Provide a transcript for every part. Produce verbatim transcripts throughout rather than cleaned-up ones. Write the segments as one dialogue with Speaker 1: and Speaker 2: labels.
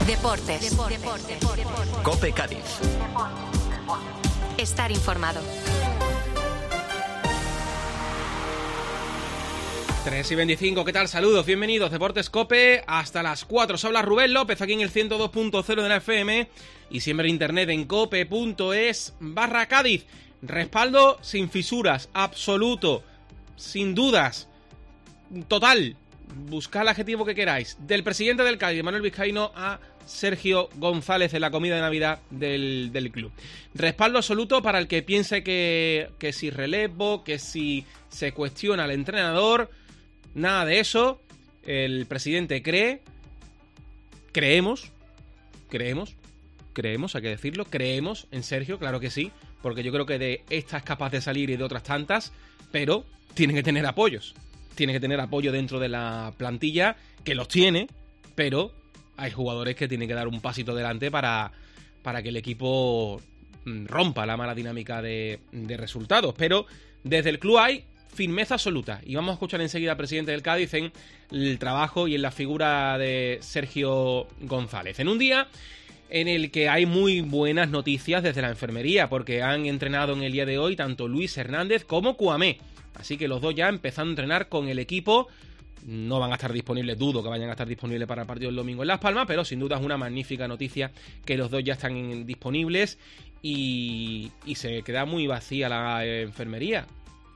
Speaker 1: Deportes. Deportes. Deportes.
Speaker 2: COPE Cádiz.
Speaker 1: Estar informado.
Speaker 3: tres y veinticinco, ¿qué tal? Saludos, bienvenidos, Deportes COPE, hasta las cuatro. Se habla Rubén López aquí en el ciento dos punto cero de la F M y siempre en internet en cope.es barra Cádiz. Respaldo sin fisuras, absoluto, sin dudas, total, buscad el adjetivo que queráis, del presidente del Cádiz, Manuel Vizcaíno, a Sergio González en la comida de Navidad del, del club. Respaldo absoluto para el que piense que, que si relevo, que si se cuestiona al entrenador. Nada de eso. El presidente cree, creemos, creemos, creemos, hay que decirlo, creemos en Sergio, claro que sí, porque yo creo que de esta es capaz de salir y de otras tantas, pero tiene que tener apoyos, tiene que tener apoyo dentro de la plantilla, que los tiene, pero hay jugadores que tienen que dar un pasito adelante para, para que el equipo rompa la mala dinámica de, de resultados, pero desde el club hay firmeza absoluta. Y vamos a escuchar enseguida al presidente del Cádiz en el trabajo y en la figura de Sergio González. En un día en el que hay muy buenas noticias desde la enfermería, porque han entrenado en el día de hoy tanto Luis Hernández como Cuamé. Así que los dos ya empezando a entrenar con el equipo. No van a estar disponibles, dudo que vayan a estar disponibles para el partido del domingo en Las Palmas, pero sin duda es una magnífica noticia que los dos ya están disponibles y, y se queda muy vacía la enfermería.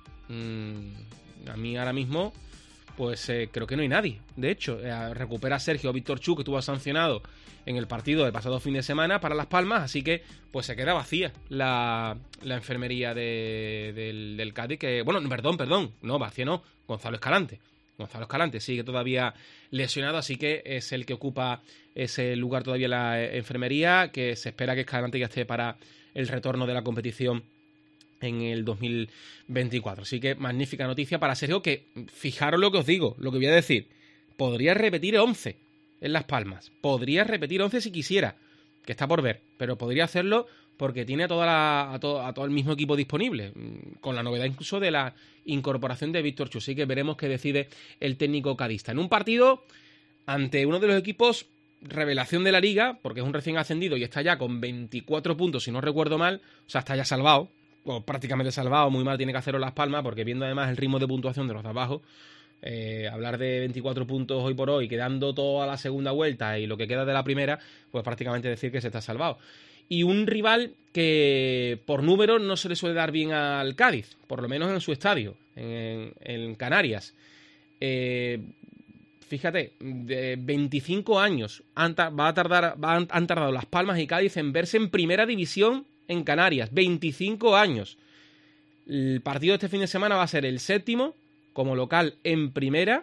Speaker 3: A mí ahora mismo pues eh, creo que no hay nadie. De hecho, eh, recupera a Sergio Víctor Chu, que estuvo sancionado en el partido del pasado fin de semana para Las Palmas, así que pues se queda vacía la, la enfermería de, del, del Cádiz, que, bueno, perdón, perdón, no, vacía no, Gonzalo Escalante. Gonzalo Escalante sigue todavía lesionado, así que es el que ocupa ese lugar todavía en la enfermería, que se espera que Escalante ya esté para el retorno de la competición en el dos mil veinticuatro. Así que magnífica noticia para Sergio, que fijaros lo que os digo, lo que voy a decir. Podría repetir once en Las Palmas. Podría repetir once si quisiera, que está por ver, pero podría hacerlo porque tiene a, toda la, a, todo, a todo el mismo equipo disponible, con la novedad incluso de la incorporación de Víctor Chu. Así que veremos qué decide el técnico cadista. En un partido ante uno de los equipos revelación de la liga, porque es un recién ascendido y está ya con veinticuatro puntos, si no recuerdo mal, o sea, está ya salvado, o prácticamente salvado, muy mal tiene que hacerlo Las Palmas, porque viendo además el ritmo de puntuación de los de abajo, eh, hablar de veinticuatro puntos hoy por hoy, quedando toda la segunda vuelta y lo que queda de la primera, pues prácticamente decir que se está salvado. Y un rival que por números no se le suele dar bien al Cádiz, por lo menos en su estadio, en, en Canarias. Eh, fíjate, de veinticinco años han, va a tardar, va, han tardado Las Palmas y Cádiz en verse en primera división en Canarias, veinticinco años. El partido de este fin de semana va a ser el séptimo como local en primera,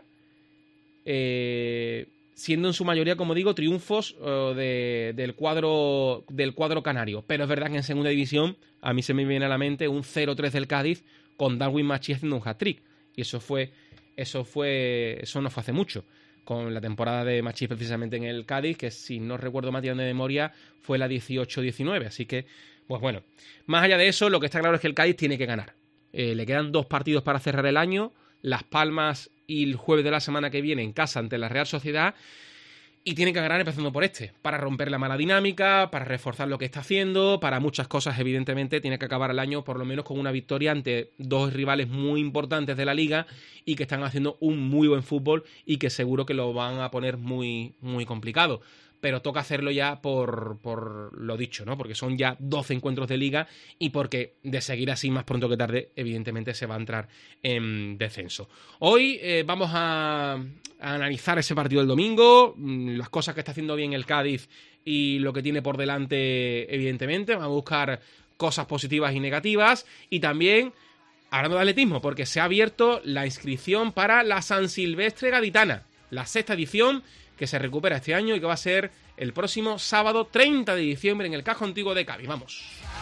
Speaker 3: eh, siendo en su mayoría, como digo, triunfos uh, de, del cuadro del cuadro canario. Pero es verdad que en segunda división a mí se me viene a la mente un cero tres del Cádiz con Darwin Machí haciendo un hat-trick. Y eso fue, eso fue, eso no fue hace mucho, con la temporada de Machís precisamente en el Cádiz, que si no recuerdo mal de memoria fue la dieciocho diecinueve, así que pues bueno, más allá de eso, lo que está claro es que el Cádiz tiene que ganar. Eh, le quedan dos partidos para cerrar el año, Las Palmas y el jueves de la semana que viene en casa ante la Real Sociedad, y tiene que ganar empezando por este, para romper la mala dinámica, para reforzar lo que está haciendo, para muchas cosas evidentemente tiene que acabar el año por lo menos con una victoria ante dos rivales muy importantes de la liga y que están haciendo un muy buen fútbol y que seguro que lo van a poner muy, muy complicado. Pero toca hacerlo ya por, por lo dicho, ¿no? Porque son ya doce encuentros de liga y porque de seguir así más pronto que tarde, evidentemente se va a entrar en descenso. Hoy eh, vamos a, a analizar ese partido del domingo, las cosas que está haciendo bien el Cádiz y lo que tiene por delante, evidentemente. Vamos a buscar cosas positivas y negativas y también, hablando de atletismo, porque se ha abierto la inscripción para la San Silvestre Gaditana, la sexta edición, que se recupera este año y que va a ser el próximo sábado treinta de diciembre en el Casco Antiguo de Cádiz. Vamos.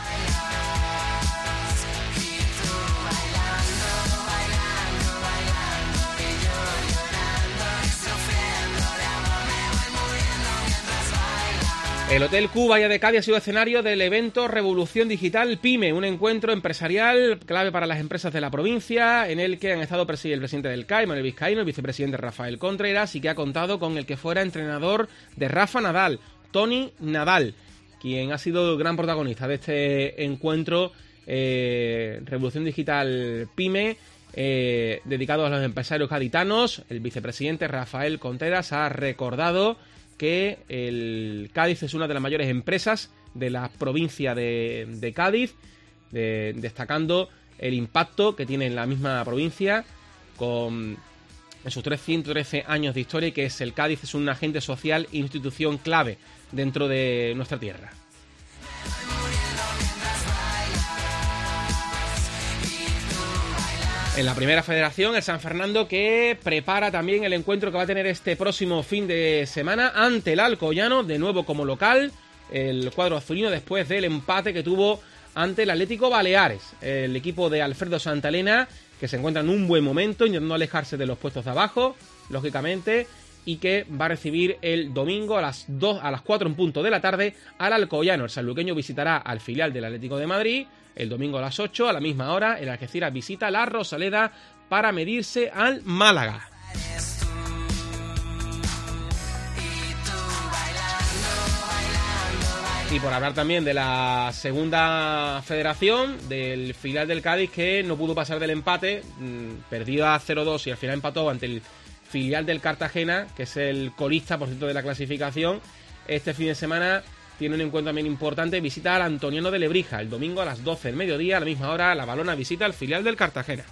Speaker 3: El Hotel Q Bahía de Cádiz ha sido escenario del evento Revolución Digital PYME, un encuentro empresarial clave para las empresas de la provincia, en el que han estado el presidente del C A I, Manuel Vizcaíno, el vicepresidente Rafael Contreras, y que ha contado con el que fuera entrenador de Rafa Nadal, Toni Nadal, quien ha sido el gran protagonista de este encuentro eh, Revolución Digital PYME, eh, dedicado a los empresarios gaditanos. El vicepresidente Rafael Contreras ha recordado que el Cádiz es una de las mayores empresas de la provincia de, de Cádiz, de, destacando el impacto que tiene en la misma provincia con en sus trescientos trece años de historia, y que es el Cádiz es un agente social e institución clave dentro de nuestra tierra. En la primera federación, el San Fernando, que prepara también el encuentro que va a tener este próximo fin de semana ante el Alcoyano, de nuevo como local, el cuadro azulino, después del empate que tuvo ante el Atlético Baleares. El equipo de Alfredo Santalena, que se encuentra en un buen momento, intentando alejarse de los puestos de abajo, lógicamente, y que va a recibir el domingo a las dos, a las cuatro en punto de la tarde al Alcoyano. El sanluqueño visitará al filial del Atlético de Madrid. El domingo a las ocho, a la misma hora, el Algeciras visita la Rosaleda para medirse al Málaga. Y por hablar también de la segunda federación, del filial del Cádiz, que no pudo pasar del empate, mmm, perdió a cero dos y al final empató ante el filial del Cartagena, que es el colista, por cierto, de la clasificación. Este fin de semana tiene un encuentro también importante, visita al Antoniano de Lebrija, el domingo a las doce del mediodía, a la misma hora, la Balona visita al filial del Cartagena.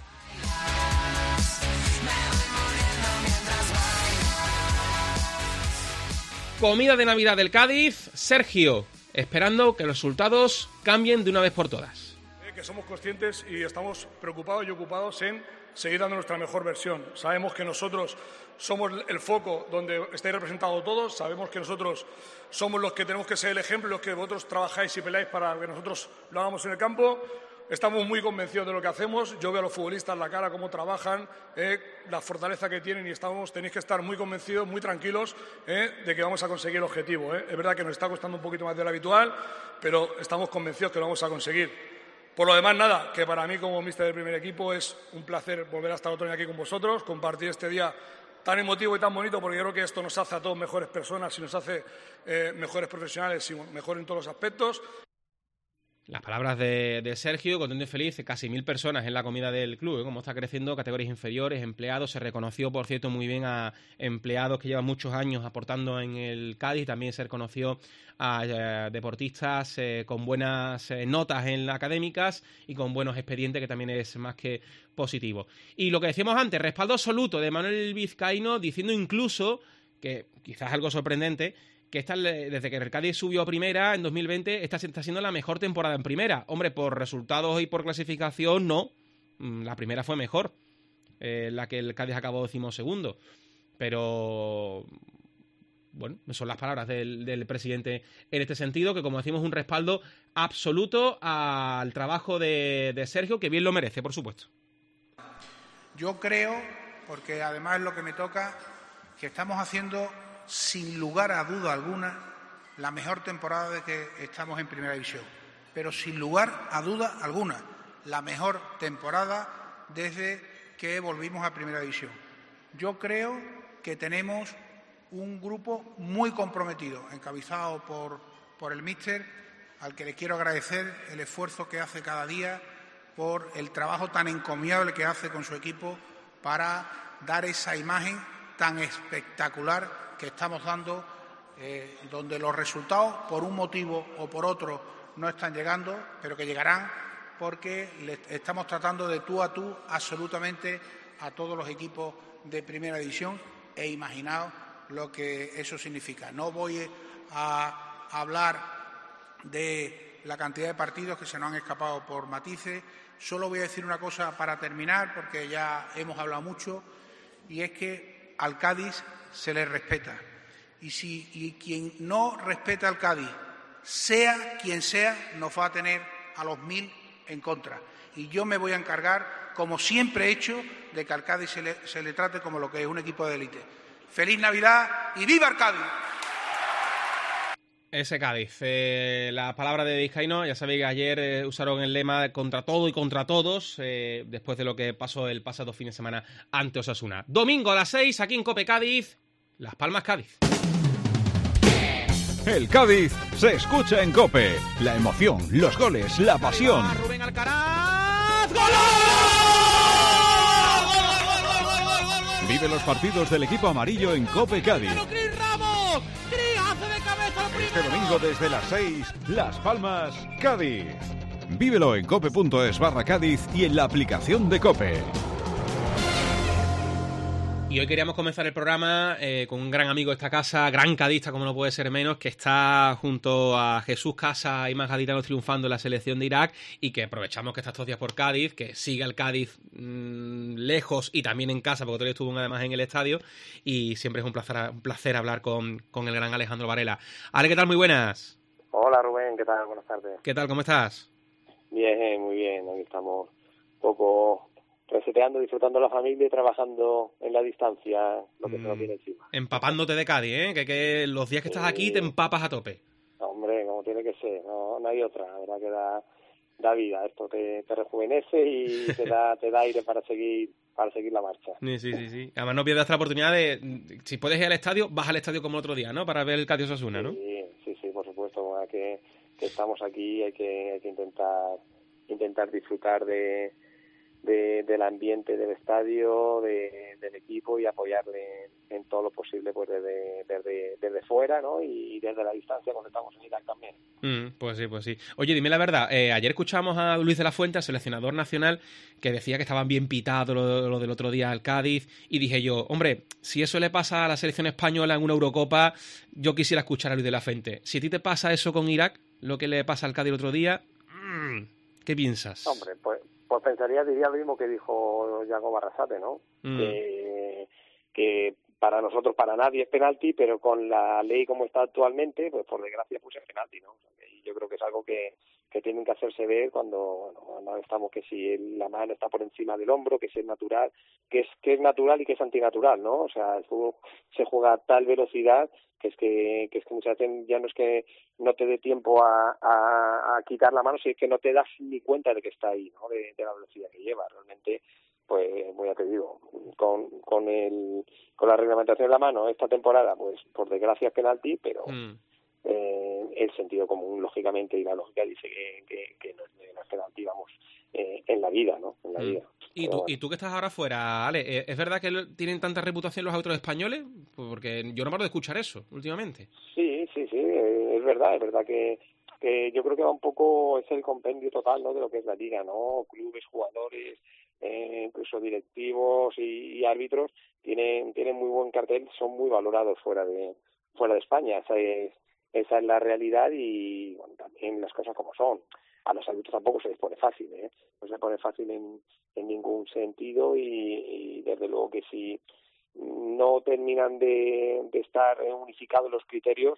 Speaker 3: Comida de Navidad del Cádiz, Sergio, esperando que los resultados cambien de una vez por todas.
Speaker 2: Que somos conscientes y estamos preocupados y ocupados en seguir dando nuestra mejor versión. Sabemos que nosotros somos el foco donde estáis representados todos, sabemos que nosotros somos los que tenemos que ser el ejemplo, los que vosotros trabajáis y peleáis para que nosotros lo hagamos en el campo. Estamos muy convencidos de lo que hacemos. Yo veo a los futbolistas la cara, cómo trabajan, eh, la fortaleza que tienen, y estamos, tenéis que estar muy convencidos, muy tranquilos eh, de que vamos a conseguir el objetivo. Eh. Es verdad que nos está costando un poquito más de lo habitual, pero estamos convencidos que lo vamos a conseguir. Por lo demás, nada, que para mí como míster del primer equipo es un placer volver a estar otro día aquí con vosotros, compartir este día tan emotivo y tan bonito, porque yo creo que esto nos hace a todos mejores personas y nos hace eh, mejores profesionales y mejor en todos los aspectos.
Speaker 3: Las palabras de, de Sergio, contento y feliz, casi mil personas en la comida del club, ¿eh? Como está creciendo, categorías inferiores, empleados, se reconoció, por cierto, muy bien a empleados que llevan muchos años aportando en el Cádiz, también se reconoció a eh, deportistas eh, con buenas eh, notas en académicas y con buenos expedientes, que también es más que positivo. Y lo que decíamos antes, respaldo absoluto de Manuel Vizcaíno, diciendo incluso, que quizás algo sorprendente, que esta, desde que el Cádiz subió a primera en dos mil veinte, esta está siendo la mejor temporada en primera. Hombre, por resultados y por clasificación, no. La primera fue mejor, eh, la que el Cádiz acabó decimosegundo. Pero, bueno, son las palabras del, del presidente en este sentido, que como decimos, un respaldo absoluto al trabajo de, de Sergio, que bien lo merece, por supuesto.
Speaker 4: Yo creo, porque además es lo que me toca, que estamos haciendo, sin lugar a duda alguna, la mejor temporada de que estamos en Primera División. Pero sin lugar a duda alguna, la mejor temporada desde que volvimos a Primera División. Yo creo que tenemos un grupo muy comprometido, encabezado por, por el míster, al que le quiero agradecer el esfuerzo que hace cada día, por el trabajo tan encomiable que hace con su equipo para dar esa imagen tan espectacular que estamos dando, eh, donde los resultados, por un motivo o por otro, no están llegando, pero que llegarán, porque le estamos tratando de tú a tú absolutamente a todos los equipos de Primera División, e imaginaos lo que eso significa. No voy a hablar de la cantidad de partidos que se nos han escapado por matices, solo voy a decir una cosa para terminar, porque ya hemos hablado mucho, y es que al Cádiz se le respeta. Y si y quien no respeta al Cádiz, sea quien sea, nos va a tener a los mil en contra. Y yo me voy a encargar, como siempre he hecho, de que al Cádiz se le, se le trate como lo que es un equipo de élite. ¡Feliz Navidad y viva el Cádiz!
Speaker 3: Ese Cádiz. Eh, la palabra de Vizcaíno, ya sabéis que ayer eh, usaron el lema contra todo y contra todos, eh, después de lo que pasó el pasado fin de semana ante Osasuna. Domingo a las seis, aquí en COPE Cádiz, Las Palmas Cádiz.
Speaker 5: El Cádiz se escucha en COPE. La emoción, los goles, la pasión.
Speaker 3: Rubén Alcaraz. ¡Gol!
Speaker 5: Vive los partidos del equipo amarillo en COPE Cádiz.
Speaker 3: ¡Pero Cris Ramos! ¡Cris hace de cabeza al
Speaker 5: Este domingo desde las seis, Las Palmas, Cádiz. Vívelo en cope.es barra Cádiz y en la aplicación de COPE.
Speaker 3: Y hoy queríamos comenzar el programa eh, con un gran amigo de esta casa, gran cadista como no puede ser menos, que está junto a Jesús Casa y más gaditanos triunfando en la selección de Irak, y que aprovechamos que está estos días por Cádiz, que sigue el Cádiz mmm, lejos y también en casa, porque todavía estuvo además en el estadio, y siempre es un placer, un placer hablar con, con el gran Alejandro Varela. Ale, ¿qué tal? Muy buenas.
Speaker 6: Hola Rubén, ¿qué tal? Buenas tardes.
Speaker 3: ¿Qué tal? ¿Cómo estás?
Speaker 6: Bien, muy bien, aquí estamos un poco reseteando, disfrutando de la familia y trabajando en la distancia, lo que mm, se nos viene encima.
Speaker 3: Empapándote de Cádiz, ¿eh? Que, que los días que estás aquí te empapas a tope.
Speaker 6: Hombre, como tiene que ser, no, no hay otra, la verdad que da, da vida, esto te, te rejuvenece y te da, te da aire para seguir para seguir la marcha.
Speaker 3: Sí, sí, sí, sí. Además no pierdas la oportunidad de, si puedes ir al estadio, vas al estadio como el otro día, ¿no? Para ver el Cádiz Osasuna, ¿no?
Speaker 6: Sí, sí, sí, por supuesto, bueno, que, que estamos aquí, hay que, hay que intentar intentar disfrutar de De, del ambiente del estadio, de, del equipo y apoyarle en, en todo lo posible pues desde, desde, desde fuera, ¿no? Y desde la distancia cuando estamos en Irak también.
Speaker 3: Mm, pues sí, pues sí. Oye, dime la verdad, eh, ayer escuchamos a Luis de la Fuente, el seleccionador nacional, que decía que estaban bien pitados lo, lo del otro día al Cádiz, y dije yo, hombre, si eso le pasa a la selección española en una Eurocopa, yo quisiera escuchar a Luis de la Fuente. Si a ti te pasa eso con Irak, lo que le pasa al Cádiz el otro día, ¿qué piensas?
Speaker 6: Hombre, pues Pues pensaría, diría lo mismo que dijo Yago Barrasate, ¿no?
Speaker 3: Mm.
Speaker 6: Que, que para nosotros, para nadie es penalti, pero con la ley como está actualmente, pues por desgracia pues es penalti, ¿no? Y yo creo que es algo que, que tienen que hacerse ver cuando, bueno, cuando estamos, que si la mano está por encima del hombro, que si es natural, que es, que es natural y que es antinatural, ¿no? O sea, el fútbol se juega a tal velocidad que es que, que es que muchas veces ya no es que no te dé tiempo a, a, a quitar la mano, sino que no te das ni cuenta de que está ahí, ¿no? De, de la velocidad que lleva. Realmente, pues, muy ya te digo, con, con el, con la reglamentación de la mano esta temporada, pues, por desgracia es penalti, pero mm. eh, el sentido común, lógicamente, y la lógica dice que, que, que no es penalti, vamos, eh, en la vida, ¿no? En la mm. vida.
Speaker 3: ¿Y tú, bueno. ¿Y tú que estás ahora fuera, Ale? ¿Es verdad que tienen tanta reputación los árbitros españoles? Porque yo no paro de escuchar eso últimamente.
Speaker 6: Sí, sí, sí, es verdad, es verdad que, que yo creo que va un poco, es el compendio total, ¿no? De lo que es la liga, ¿no? Clubes, jugadores, eh, incluso directivos y, y árbitros tienen tienen muy buen cartel, son muy valorados fuera de fuera de España. Esa es esa es la realidad y bueno, también las cosas como son. A los árbitros tampoco se les pone fácil, ¿eh? No se les pone fácil en, en ningún sentido y, y desde luego que si no terminan de, de estar unificados los criterios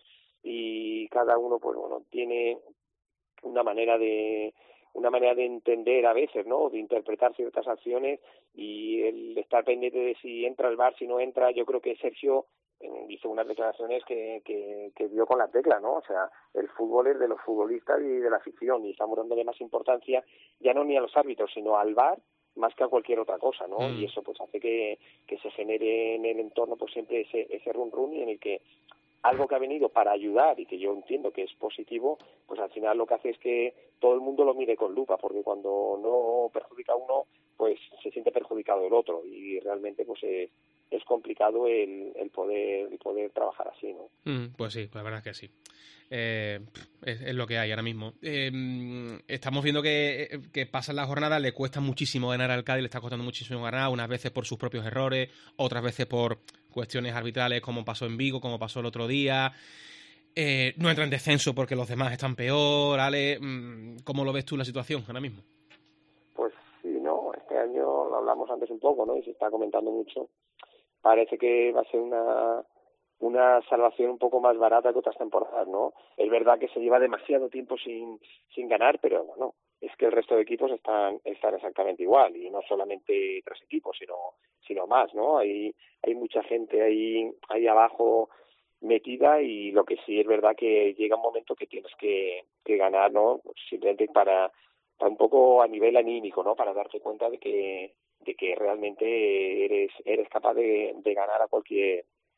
Speaker 6: y cada uno pues bueno tiene una manera de una manera de entender a veces, ¿no? De interpretar ciertas acciones y el estar pendiente de si entra el V A R, si no entra. Yo creo que Sergio hizo unas declaraciones que, que, que dio con la tecla, ¿no? O sea, el fútbol es de los futbolistas y de la afición y estamos dándole más importancia ya no ni a los árbitros sino al V A R más que a cualquier otra cosa, ¿no? Mm. Y eso pues hace que, que se genere en el entorno pues siempre ese, ese run run y en el que algo que ha venido para ayudar y que yo entiendo que es positivo, pues al final lo que hace es que todo el mundo lo mire con lupa, porque cuando no perjudica a uno, pues se siente perjudicado el otro y realmente pues es, es complicado el, el poder el poder trabajar así, ¿no?
Speaker 3: Mm, pues sí, la verdad es que sí. Eh, es, es lo que hay ahora mismo. Eh, estamos viendo que, que pasan las jornadas, le cuesta muchísimo ganar al Cádiz, le está costando muchísimo ganar, unas veces por sus propios errores, otras veces por cuestiones arbitrales como pasó en Vigo, como pasó el otro día. Eh, no entra en descenso porque los demás están peor. Ale, ¿cómo lo ves tú la situación ahora mismo?
Speaker 6: Pues sí, no, este año lo hablamos antes un poco, ¿no? Y se está comentando mucho. Parece que va a ser una una salvación un poco más barata que otras temporadas, ¿no? Es verdad que se lleva demasiado tiempo sin sin ganar, pero bueno, es que el resto de equipos están están exactamente igual y no solamente tres equipos, sino sino más, ¿no? Hay hay mucha gente ahí ahí abajo metida y lo que sí es verdad que llega un momento que tienes que que ganar, ¿no? Simplemente para para un poco a nivel anímico, ¿no? Para darte cuenta de que de que realmente eres eres capaz de, de ganar a cualquier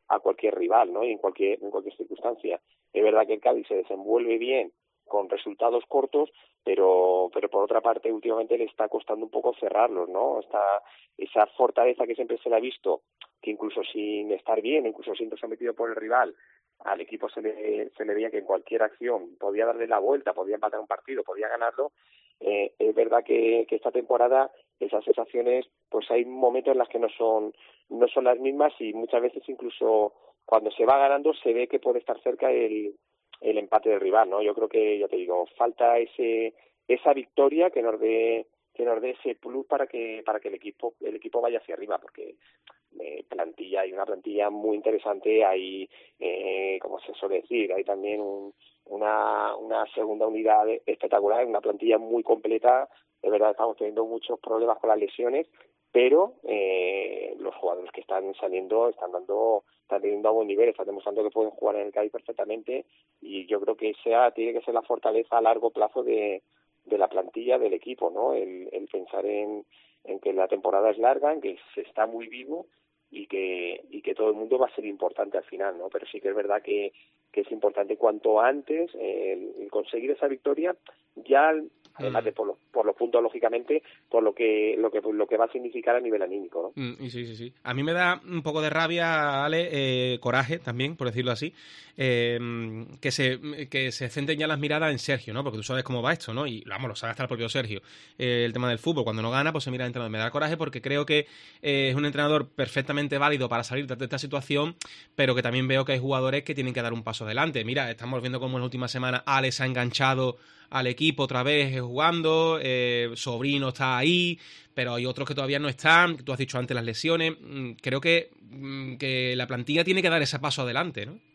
Speaker 6: a cualquier rival, ¿no? Y en cualquier, en cualquier circunstancia. Es verdad que el Cádiz se desenvuelve bien con resultados cortos, pero pero por otra parte últimamente le está costando un poco cerrarlos, ¿no? Está esa fortaleza que siempre se le ha visto, que incluso sin estar bien, incluso siendo sometido por el rival, al equipo se le se le veía que en cualquier acción podía darle la vuelta, podía empatar un partido, podía ganarlo. Eh, es verdad que, que esta temporada esas sensaciones, pues hay momentos en las que no son no son las mismas, y muchas veces incluso cuando se va ganando se ve que puede estar cerca el el empate del rival, ¿no? Yo creo que, ya te digo, falta ese esa victoria que nos dé que nos dé ese plus para que para que el equipo el equipo vaya hacia arriba, porque eh, plantilla hay una plantilla muy interesante, hay eh, como se suele decir, hay también un, una una segunda unidad espectacular, una plantilla muy completa. De verdad estamos teniendo muchos problemas con las lesiones, pero eh, los jugadores que están saliendo están dando están teniendo a buen nivel, están demostrando que pueden jugar en el Cádiz perfectamente, y yo creo que esa tiene que ser la fortaleza a largo plazo de, de la plantilla del equipo, ¿no? El, el pensar en, en que la temporada es larga, en que se está muy vivo y que y que todo el mundo va a ser importante al final, ¿no? Pero sí que es verdad que, que es importante cuanto antes el, el conseguir esa victoria, ya además de por los, por los puntos, lógicamente, por lo que lo que lo que va a significar a nivel anímico, ¿no?
Speaker 3: Mm, y sí, sí, sí. A mí me da un poco de rabia, Ale, eh, coraje también, por decirlo así, eh, que se que se centren ya las miradas en Sergio, ¿no? Porque tú sabes cómo va esto, ¿no? Y vamos, lo sabe hasta el propio Sergio. Eh, el tema del fútbol, cuando no gana, pues se mira al entrenador. Me da coraje porque creo que eh, es un entrenador perfectamente válido para salir de esta situación, pero que también veo que hay jugadores que tienen que dar un paso adelante. Mira, estamos viendo cómo en la última semana Ale se ha enganchado al equipo otra vez jugando, eh, Sobrino está ahí, pero hay otros que todavía no están. Tú has dicho antes las lesiones. Creo que, que la plantilla tiene que dar ese paso adelante, ¿no?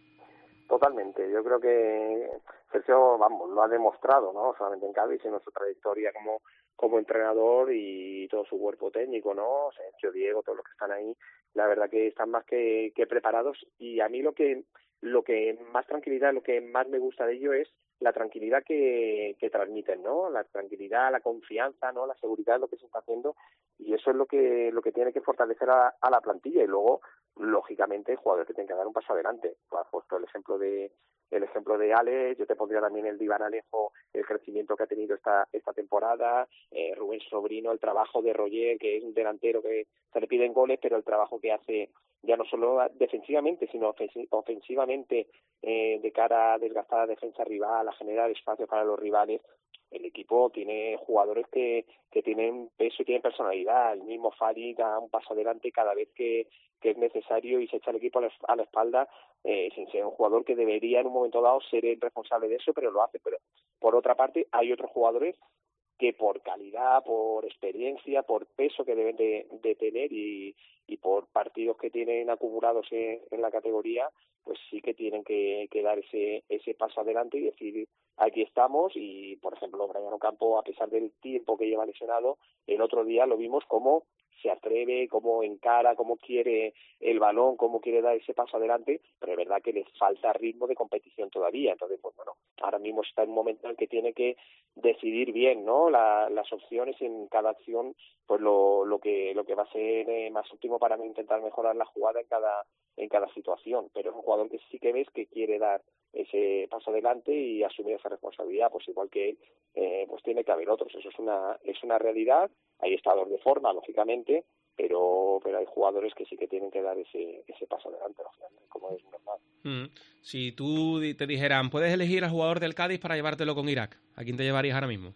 Speaker 6: Totalmente. Yo creo que Sergio, vamos, lo ha demostrado, ¿no? Solamente en Cádiz, sino su trayectoria como como entrenador y todo su cuerpo técnico, ¿no? Sergio, Diego, todos los que están ahí, la verdad que están más que, que preparados. Y a mí lo que lo que más tranquilidad, lo que más me gusta de ello es la tranquilidad que, que transmiten, ¿no? La tranquilidad, la confianza, ¿no? La seguridad de lo que se está haciendo, y eso es lo que lo que tiene que fortalecer a, a la plantilla. Y luego, lógicamente, jugadores que tienen que dar un paso adelante. Tú has puesto el ejemplo de el ejemplo de Ale, yo te pondría también el de Iván Alejo, el crecimiento que ha tenido esta esta temporada, eh, Rubén Sobrino, el trabajo de Roger, que es un delantero que se le piden goles, pero el trabajo que hace ya no solo defensivamente, sino ofensivamente, eh, de cara a desgastar la defensa rival, a generar espacio para los rivales. El equipo tiene jugadores que, que tienen peso y tienen personalidad. El mismo Fari da un paso adelante cada vez que, que es necesario y se echa el equipo a la, a la espalda, eh, sin ser un jugador que debería en un momento dado ser el responsable de eso, pero lo hace. Pero por otra parte hay otros jugadores que por calidad, por experiencia, por peso que deben de, de tener y, y por partidos que tienen acumulados en, en la categoría, pues sí que tienen que, que dar ese ese paso adelante y decir, aquí estamos. Y, por ejemplo, Brian Ocampo, a pesar del tiempo que lleva lesionado, el otro día lo vimos como se atreve, cómo encara, cómo quiere el balón, cómo quiere dar ese paso adelante, pero es verdad que le falta ritmo de competición todavía. Entonces, pues bueno, ahora mismo está en un momento en el que tiene que decidir bien, ¿no? La, las opciones en cada acción, pues lo, lo que lo que va a ser eh, más óptimo para intentar mejorar la jugada en cada en cada situación. Pero es un jugador que sí que ves que quiere dar ese paso adelante y asumir esa responsabilidad, pues igual que él, eh, pues tiene que haber otros. Eso es una es una realidad. Hay estados de forma, lógicamente, pero pero hay jugadores que sí que tienen que dar ese ese paso adelante, lógicamente, como es normal.
Speaker 3: Mm. Si tú te dijeran, puedes elegir al jugador del Cádiz para llevártelo con Irak, ¿a quién te llevarías ahora mismo?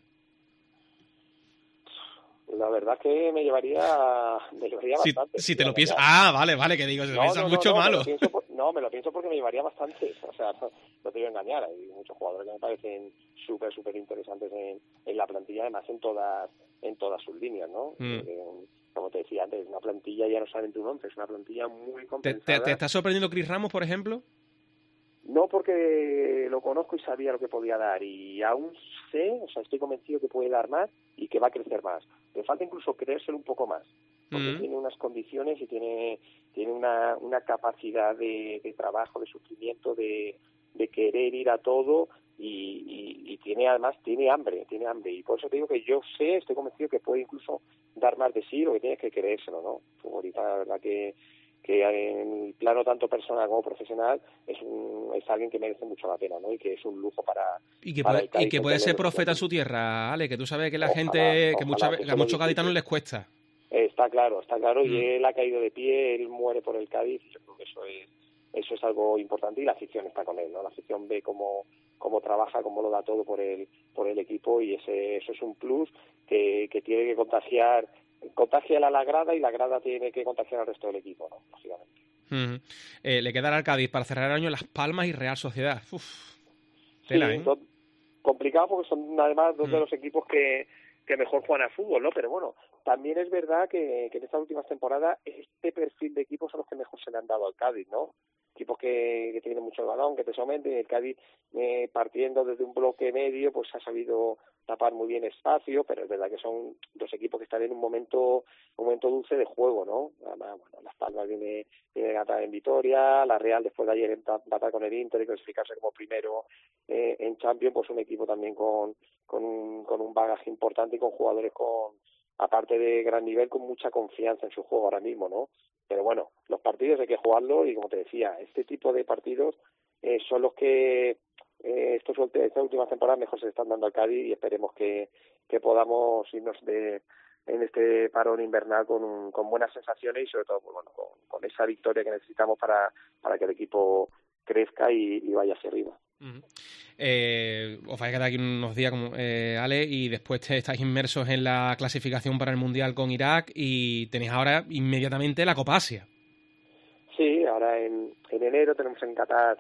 Speaker 6: La verdad es que me llevaría, me llevaría
Speaker 3: si,
Speaker 6: bastante.
Speaker 3: Si te lo piensas... Ah, vale, vale, que digo, si te no, piensas no, mucho
Speaker 6: no,
Speaker 3: malo.
Speaker 6: Me lo por, no, me lo pienso porque me llevaría bastante. O sea, no, no te voy a engañar. Hay muchos jugadores que me parecen súper, súper interesantes en, en la plantilla, además en todas en todas sus líneas, ¿no? Mm. Eh, como te decía antes, una plantilla ya no solamente un once, es una plantilla muy compensada.
Speaker 3: ¿Te, te, te está sorprendiendo Chris Ramos, por ejemplo?
Speaker 6: No, porque lo conozco y sabía lo que podía dar, y aún sé, o sea, estoy convencido que puede dar más y que va a crecer más. Le falta incluso creérselo un poco más, porque mm. tiene unas condiciones y tiene tiene una una capacidad de, de trabajo, de sufrimiento, de, de querer ir a todo, y, y, y tiene además tiene hambre, tiene hambre, y por eso te digo que yo sé, estoy convencido que puede incluso dar más de sí, lo que tienes que creérselo, ¿no? Pues ahorita la verdad que que en el plano tanto personal como profesional es un, es alguien que merece mucho la pena, ¿no? Y que es un lujo para
Speaker 3: y que
Speaker 6: para
Speaker 3: puede,
Speaker 6: el Cádiz,
Speaker 3: y que puede ser profeta en su tierra, Ale, que tú sabes que la ojalá, gente que, mucha, que, que a muchos gaditanos les cuesta.
Speaker 6: Está claro, está claro, mm. y él ha caído de pie, él muere por el Cádiz, y yo creo que eso es eso es algo importante, y la afición está con él, ¿no? La afición ve cómo cómo trabaja, cómo lo da todo por el por el equipo, y ese eso es un plus que, que tiene que contagiar contagia a la grada, y la grada tiene que contagiar al resto del equipo, ¿no? Lógicamente.
Speaker 3: Uh-huh. Eh, le quedará al Cádiz para cerrar el año Las Palmas y Real Sociedad. Uf, tela,
Speaker 6: sí,
Speaker 3: ¿eh?
Speaker 6: do, complicado porque son además dos uh-huh. de los equipos que, que mejor juegan al fútbol, ¿no? Pero bueno, también es verdad que, que en estas últimas temporadas este perfil de equipos son los que mejor se le han dado al Cádiz, ¿no? Equipos que, que tienen mucho el balón, que te someten, y el Cádiz eh, partiendo desde un bloque medio pues ha sabido tapar muy bien espacio, pero es verdad que son dos equipos que están en un momento un momento dulce de juego, ¿no? Además, bueno, Las Palmas viene, viene gatada en Vitoria, la Real después de ayer empatar con el Inter y clasificarse como primero eh, en Champions, pues un equipo también con, con, un, con un bagaje importante y con jugadores con, aparte de gran nivel, con mucha confianza en su juego ahora mismo, ¿no? Pero bueno, los partidos hay que jugarlos, y como te decía, este tipo de partidos eh, son los que eh, estos estas últimas temporadas mejor se están dando al Cádiz, y esperemos que, que podamos irnos de en este parón invernal con, un, con buenas sensaciones, y sobre todo pues, bueno, con, con esa victoria que necesitamos para, para que el equipo crezca y, y vaya hacia arriba.
Speaker 3: Uh-huh. Eh, os vais a quedar aquí unos días, como eh, Ale, y después te estáis inmersos en la clasificación para el Mundial con Irak, y tenéis ahora inmediatamente la Copa Asia.
Speaker 6: Sí, ahora en, en enero tenemos en Qatar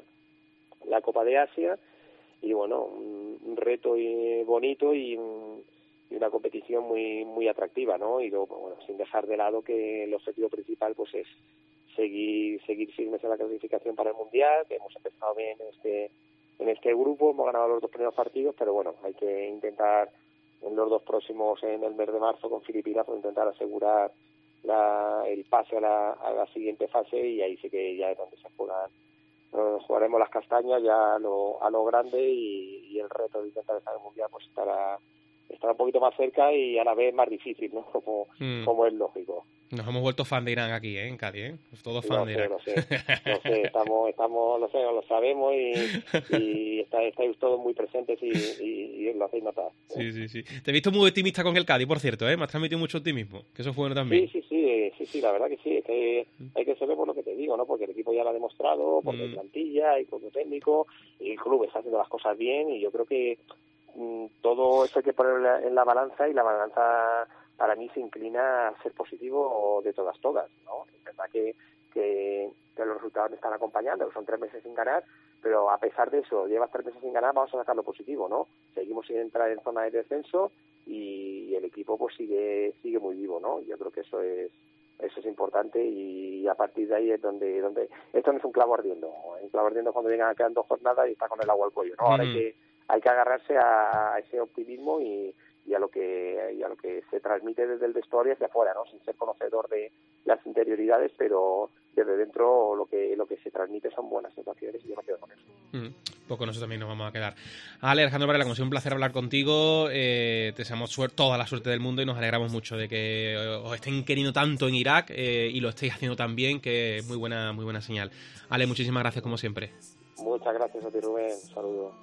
Speaker 6: la Copa de Asia, y bueno, un, un reto y bonito y, un, y una competición muy muy atractiva, ¿no? Y luego, bueno, sin dejar de lado que el objetivo principal pues es seguir seguir firmes en la clasificación para el Mundial, que hemos empezado bien en este en este grupo, hemos ganado los dos primeros partidos, pero bueno, hay que intentar en los dos próximos, en el mes de marzo con Filipinas, pues intentar asegurar la, el pase a la, a la siguiente fase, y ahí sí que ya es donde se juegan, eh, jugaremos las castañas ya a lo, a lo grande, y, y el reto de intentar estar en el Mundial pues estará, estará un poquito más cerca y a la vez más difícil, ¿no? Como, mm. como es lógico.
Speaker 3: Nos hemos vuelto fan de Irán aquí, ¿eh? En Cádiz, ¿eh? Todos fan
Speaker 6: no
Speaker 3: de
Speaker 6: sé,
Speaker 3: Irán.
Speaker 6: Lo sé, lo sé, estamos, estamos, lo sé, lo sabemos, y, y está, estáis todos muy presentes y, y, y lo hacéis notar.
Speaker 3: Sí, sí, sí. Te he visto muy optimista con el Cádiz, por cierto, ¿eh? Me has transmitido mucho optimismo, que eso es bueno también.
Speaker 6: Sí, sí, sí, sí, sí, la verdad que sí, es que hay que saber por lo que te digo, ¿no? Porque el equipo ya lo ha demostrado, porque mm. hay plantilla, hay cuerpo técnico, y el club está haciendo las cosas bien, y yo creo que mm, todo eso hay que poner en la balanza, y la balanza para mí se inclina a ser positivo de todas, todas, ¿no? Es verdad que, que, que los resultados me están acompañando, son tres meses sin ganar, pero a pesar de eso, llevas tres meses sin ganar, vamos a sacar lo positivo, ¿no? Seguimos sin entrar en zona de descenso, y, y el equipo pues sigue sigue muy vivo, ¿no? Yo creo que eso es eso es importante, y a partir de ahí es donde donde esto no es un clavo ardiendo, un clavo ardiendo cuando llegan quedan dos jornadas y está con el agua al cuello, ¿no? Ahora mm. hay que hay que agarrarse a, a ese optimismo y y a lo que y a lo que se transmite desde el vestuario hacia afuera, ¿no? Sin ser conocedor de las interioridades, pero desde dentro lo que lo que se transmite son buenas sensaciones, y yo me quedo con eso.
Speaker 3: Mm, pues con eso también nos vamos a quedar. Ale, Alejandro Varela, como siempre, un placer hablar contigo. Eh, te deseamos suerte, toda la suerte del mundo, y nos alegramos mucho de que os estén queriendo tanto en Irak eh, y lo estéis haciendo tan bien, que es muy buena, muy buena señal. Ale, muchísimas gracias como siempre.
Speaker 6: Muchas gracias a ti, Rubén. Un saludo.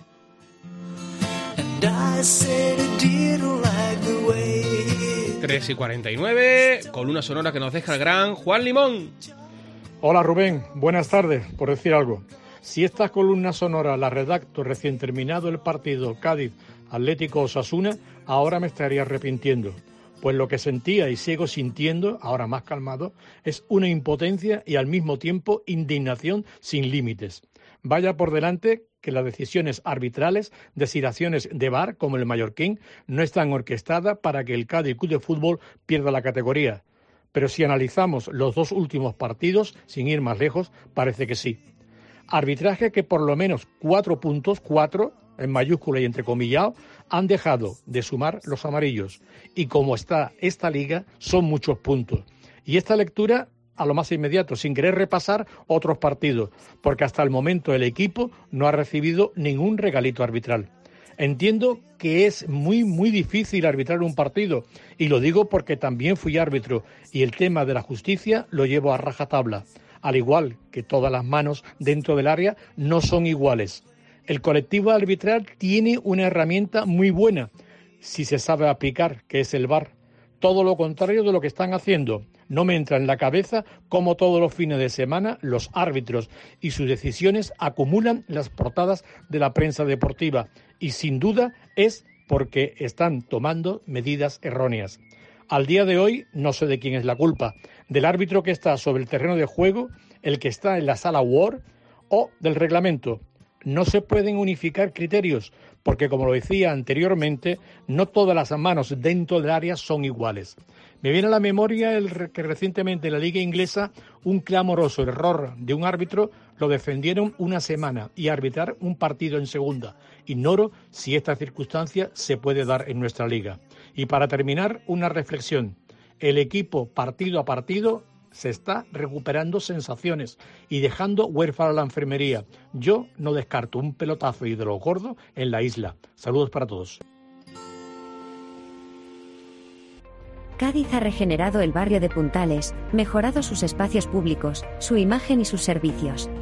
Speaker 3: tres y cuarenta y nueve, columna sonora que nos deja el gran Juan Limón.
Speaker 7: Hola Rubén, buenas tardes, por decir algo. Si esta columna sonora la redacto recién terminado el partido Cádiz Atlético Osasuna, ahora me estaría arrepintiendo. Pues lo que sentía y sigo sintiendo, ahora más calmado, es una impotencia y al mismo tiempo indignación sin límites. Vaya por delante que las decisiones arbitrales, designaciones de V A R, como el mallorquín, no están orquestadas para que el Cádiz Club de Fútbol pierda la categoría. Pero si analizamos los dos últimos partidos, sin ir más lejos, parece que sí. Arbitraje que por lo menos cuatro puntos, cuatro, en mayúscula y entrecomillado, han dejado de sumar los amarillos. Y como está esta liga, son muchos puntos. Y esta lectura a lo más inmediato, sin querer repasar otros partidos, porque hasta el momento el equipo no ha recibido ningún regalito arbitral. Entiendo que es muy, muy difícil arbitrar un partido, y lo digo porque también fui árbitro, y el tema de la justicia lo llevo a rajatabla. al igual que todas las manos dentro del área, no son iguales. El colectivo arbitral tiene una herramienta muy buena, si se sabe aplicar, que es el V A R. Todo lo contrario de lo que están haciendo. No me entra en la cabeza cómo todos los fines de semana los árbitros y sus decisiones acumulan las portadas de la prensa deportiva. Y sin duda es porque están tomando medidas erróneas. Al día de hoy no sé de quién es la culpa, del árbitro que está sobre el terreno de juego, el que está en la sala W A R o del reglamento. No se pueden unificar criterios porque, como lo decía anteriormente, no todas las manos dentro del área son iguales. Me viene a la memoria el que recientemente en la Liga Inglesa un clamoroso error de un árbitro lo defendieron una semana y arbitrar un partido en segunda. Ignoro si esta circunstancia se puede dar en nuestra liga. Y para terminar, una reflexión. El equipo partido a partido se está recuperando sensaciones y dejando huérfana a la enfermería. Yo no descarto un pelotazo y de lo gordo en la isla. Saludos para todos.
Speaker 8: Cádiz ha regenerado el barrio de Puntales, mejorado sus espacios públicos, su imagen y sus servicios.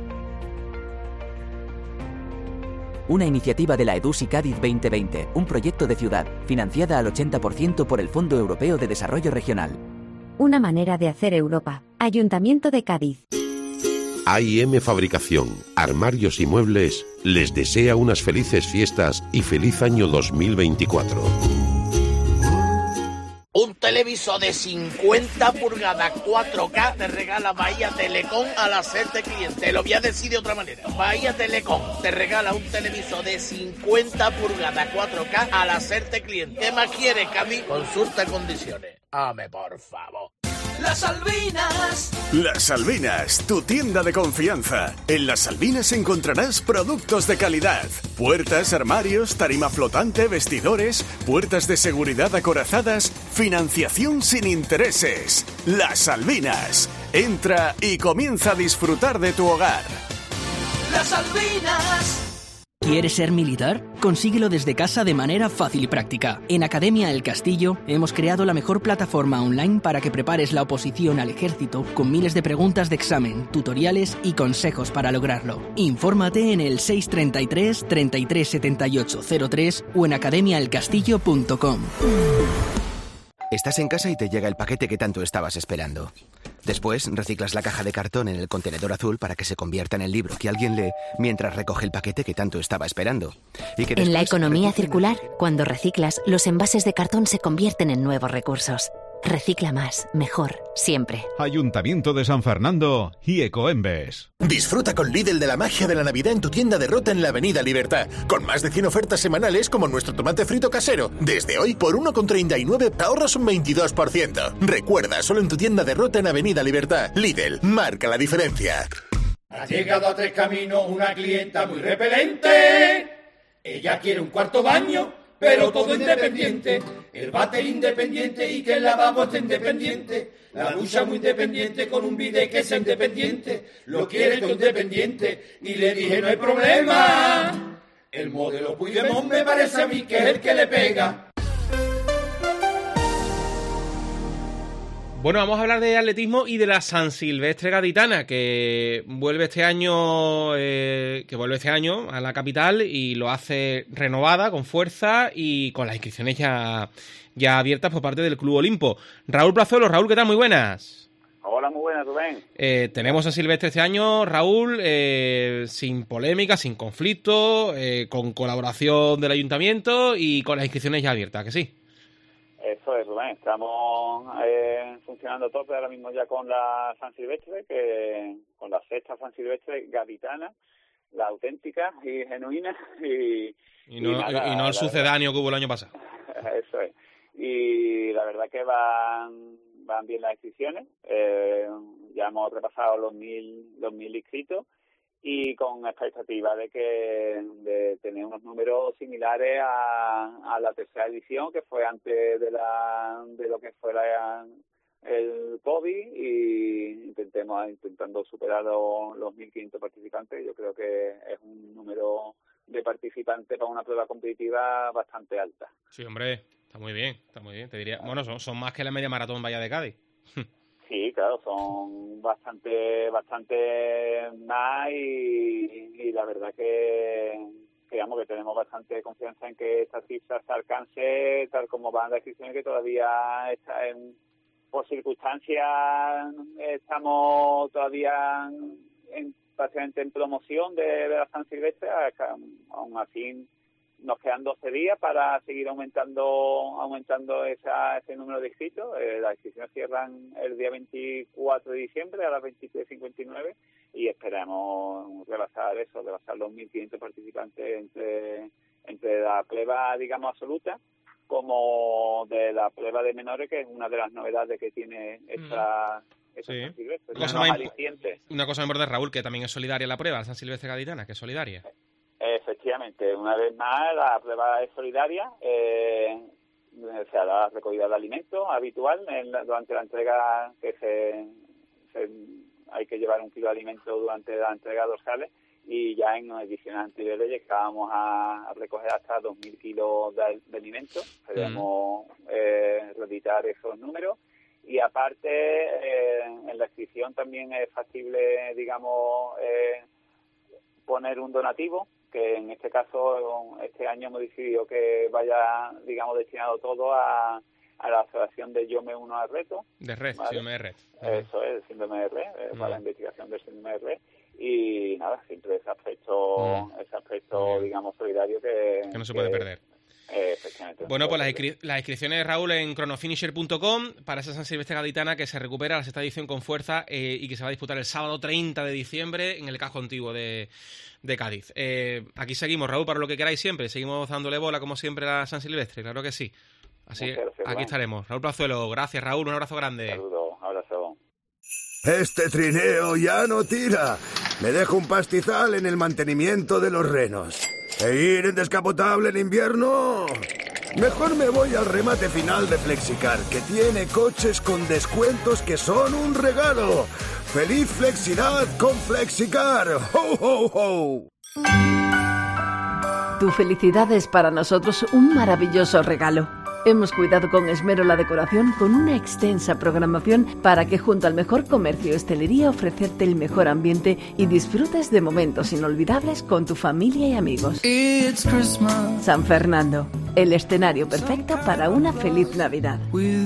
Speaker 9: Una iniciativa de la EDUSI Cádiz veinte veinte, un proyecto de ciudad, financiada al ochenta por ciento por el Fondo Europeo de Desarrollo Regional.
Speaker 8: Una manera de hacer Europa. Ayuntamiento de Cádiz.
Speaker 10: A I M Fabricación, Armarios y Muebles les desea unas felices fiestas y feliz año dos mil veinticuatro.
Speaker 11: Un televisor de cincuenta pulgadas cuatro K te regala Bahía Telecom al hacerte cliente. Lo voy a decir de otra manera. Bahía Telecom te regala un televisor de cincuenta pulgadas cuatro K al hacerte cliente. ¿Qué más quieres, Cami? Consulta condiciones. Ame, por favor.
Speaker 12: Las Albinas.
Speaker 13: Las Albinas, tu tienda de confianza. En Las Albinas encontrarás productos de calidad. Puertas, armarios, tarima flotante, vestidores, puertas de seguridad acorazadas, financiación sin intereses. Las Albinas. Entra y comienza a disfrutar de tu hogar.
Speaker 12: Las Albinas.
Speaker 14: ¿Quieres ser militar? Consíguelo desde casa de manera fácil y práctica. En Academia El Castillo hemos creado la mejor plataforma online para que prepares la oposición al ejército con miles de preguntas de examen, tutoriales y consejos para lograrlo. Infórmate en el seis treinta y tres, treinta y tres setenta y ocho cero tres o en academia el castillo punto com.
Speaker 15: Estás en casa y te llega el paquete que tanto estabas esperando. Después reciclas la caja de cartón en el contenedor azul para que se convierta en el libro que alguien lee mientras recoge el paquete que tanto estaba esperando. Y que
Speaker 16: en la economía circular, cuando reciclas, los envases de cartón se convierten en nuevos recursos. Recicla más, mejor, siempre.
Speaker 5: Ayuntamiento de San Fernando y Ecoembes.
Speaker 17: Disfruta con Lidl de la magia de la Navidad en tu tienda de Rota en la Avenida Libertad, con más de cien ofertas semanales como nuestro tomate frito casero. Desde hoy, por uno con treinta y nueve te ahorras un veintidós por ciento. Recuerda, solo en tu tienda de Rota en Avenida Libertad. Lidl, marca la diferencia.
Speaker 18: Ha llegado a Tres Caminos una clienta muy repelente. Ella quiere un cuarto baño, pero todo independiente. El váter independiente y que el lavabo esté independiente. La ducha muy independiente con un bidet que sea independiente. Lo quiere todo independiente. Y le dije, no hay problema. El modelo Puigdemont me parece a mí que es el que le pega.
Speaker 3: Bueno, vamos a hablar de atletismo y de la San Silvestre Gaditana, que vuelve este año, eh, que vuelve este año a la capital y lo hace renovada, con fuerza y con las inscripciones ya, ya abiertas por parte del Club Olimpo. Raúl Plazuelo, Raúl, ¿qué tal? Muy buenas.
Speaker 19: Hola, muy buenas, Rubén.
Speaker 3: Eh, tenemos San Silvestre este año, Raúl, eh, sin polémica, sin conflicto, eh, con colaboración del Ayuntamiento y con las inscripciones ya abiertas, ¿que sí?
Speaker 19: Eso es, Rubén. Estamos eh, funcionando a tope ahora mismo ya con la San Silvestre, que con la sexta San Silvestre gaditana, la auténtica y genuina. Y,
Speaker 3: y no,
Speaker 19: y nada,
Speaker 3: y no el sucedáneo que hubo el año pasado.
Speaker 19: Eso es. Y la verdad que van van bien las inscripciones. Eh, ya hemos repasado los mil los mil inscritos y con expectativa de que de tener unos números similares a, a la tercera edición, que fue antes de la de lo que fue la, el COVID, y intentemos intentando superar los, los mil quinientos participantes. Yo creo que es un número de participantes para una prueba competitiva bastante alta.
Speaker 3: Sí, hombre, está muy bien, está muy bien. Te diría, bueno, son, son más que la media maratón Bahía de Cádiz.
Speaker 19: Sí, claro, son bastante bastante más y, y la verdad que, que, digamos, que tenemos bastante confianza en que esta cifra se alcance tal como van las decisiones, que todavía está en, por circunstancias estamos todavía en, prácticamente en promoción de, de la San Silvestre. Aún así nos quedan doce días para seguir aumentando aumentando esa, ese número de inscritos. Eh, las inscripciones cierran el día veinticuatro de diciembre a las veintitrés cincuenta y nueve y esperamos rebasar eso, rebasar los mil quinientos participantes entre, entre la prueba, digamos, absoluta como de la prueba de menores, que es una de las novedades que tiene esta... Mm.
Speaker 3: Sí.
Speaker 19: Una cosa,
Speaker 3: imp- una cosa importante, Raúl, que también es solidaria la prueba, la San Silvestre Gaditana, que es solidaria.
Speaker 19: Efectivamente, una vez más la prueba es solidaria, eh, se hará la recogida de alimentos habitual en la, durante la entrega, que se, se hay que llevar un kilo de alimentos durante la entrega dorsales, y ya en ediciones anteriores llegábamos a, a recoger hasta dos mil kilos de, de alimentos. Queremos mm. eh, reeditar esos números. Y aparte, eh, en la inscripción también es factible, digamos, eh, poner un donativo, que en este caso, este año hemos decidido que vaya, digamos, destinado todo a, a la asociación de Yo Me Uno al Reto.
Speaker 3: De Red, ¿vale? Síndrome de Red.
Speaker 19: Eso es, el síndrome de Red, eh, para la investigación del síndrome de Red. Y nada, siempre ese aspecto, mm. ese aspecto, digamos, solidario que...
Speaker 3: Que no se puede
Speaker 19: que,
Speaker 3: perder.
Speaker 19: Eh, efectivamente.
Speaker 3: Bueno, pues las, inscri- las inscripciones, Raúl, en cronofinisher punto com para esa San Silvestre Gaditana que se recupera la sexta edición con fuerza eh, y que se va a disputar el sábado treinta de diciembre en el casco antiguo de, de Cádiz. Eh, aquí seguimos, Raúl, para lo que queráis siempre. Seguimos dándole bola, como siempre, a la San Silvestre, claro que sí. Así que aquí Juan. Estaremos. Raúl Plazuelo, gracias, Raúl, un abrazo grande.
Speaker 19: Saludos, abrazo.
Speaker 20: Este trineo ya no tira. Me dejo un pastizal en el mantenimiento de los renos. ¿E ir en descapotable en invierno? Mejor me voy al remate final de Flexicar, que tiene coches con descuentos que son un regalo. ¡Feliz Flexidad con Flexicar! ¡Ho, ho, ho!
Speaker 21: Tu felicidad es para nosotros un maravilloso regalo. Hemos cuidado con esmero la decoración con una extensa programación para que junto al mejor comercio y hostelería ofrecerte el mejor ambiente y disfrutes de momentos inolvidables con tu familia y amigos. San Fernando, el escenario perfecto para una feliz Navidad.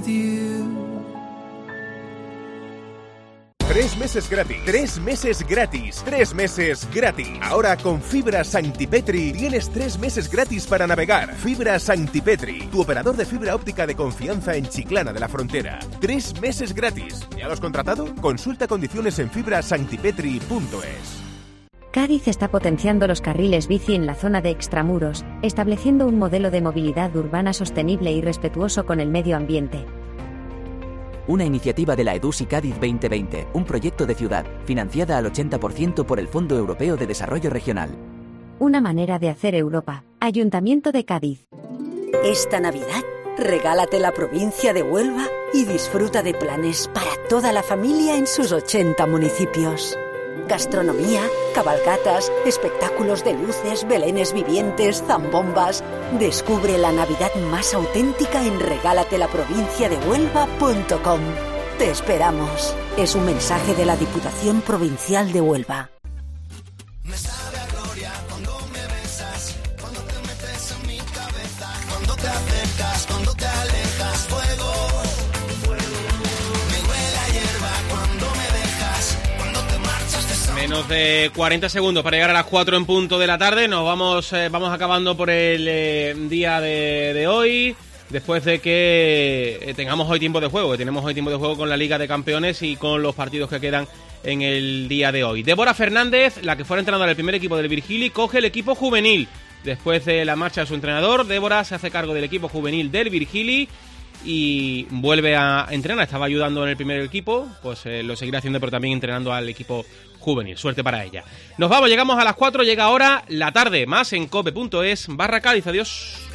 Speaker 22: Tres meses gratis, tres meses gratis, tres meses gratis. Ahora con Fibra Santipetri tienes tres meses gratis para navegar. Fibra Santipetri, tu operador de fibra óptica de confianza en Chiclana de la Frontera. Tres meses gratis. ¿Ya lo has contratado? Consulta condiciones en fibra santipetri punto es.
Speaker 8: Cádiz está potenciando los carriles bici en la zona de extramuros, estableciendo un modelo de movilidad urbana sostenible y respetuoso con el medio ambiente.
Speaker 9: Una iniciativa de la EDUSI Cádiz veinte veinte, un proyecto de ciudad, financiada al ochenta por ciento por el Fondo Europeo de Desarrollo Regional.
Speaker 8: Una manera de hacer Europa. Ayuntamiento de Cádiz.
Speaker 23: Esta Navidad, regálate la provincia de Huelva y disfruta de planes para toda la familia en sus ochenta municipios. Gastronomía, cabalgatas, espectáculos de luces, belenes vivientes, zambombas. Descubre la Navidad más auténtica en regálate la provincia de Huelva punto com. Te esperamos. Es un mensaje de la Diputación Provincial de Huelva.
Speaker 12: Me sabe a gloria cuando me besas, cuando te metes en mi cabeza, cuando te acercas, cuando te alejas, fuego.
Speaker 3: Menos de cuarenta segundos para llegar a las cuatro en punto de la tarde. Nos vamos eh, vamos acabando por el eh, día de, de hoy. Después de que eh, tengamos hoy tiempo de juego, que tenemos hoy tiempo de juego con la Liga de Campeones y con los partidos que quedan en el día de hoy. Débora Fernández, la que fuera entrenadora del primer equipo del Virgili, coge el equipo juvenil. Después de la marcha de su entrenador, Débora se hace cargo del equipo juvenil del Virgili y vuelve a entrenar. Estaba ayudando en el primer equipo, pues eh, lo seguirá haciendo, pero también entrenando al equipo juvenil. Suerte para ella. Nos vamos, llegamos a las cuatro, llega ahora la tarde, más en cope punto es barra Cádiz. Adiós.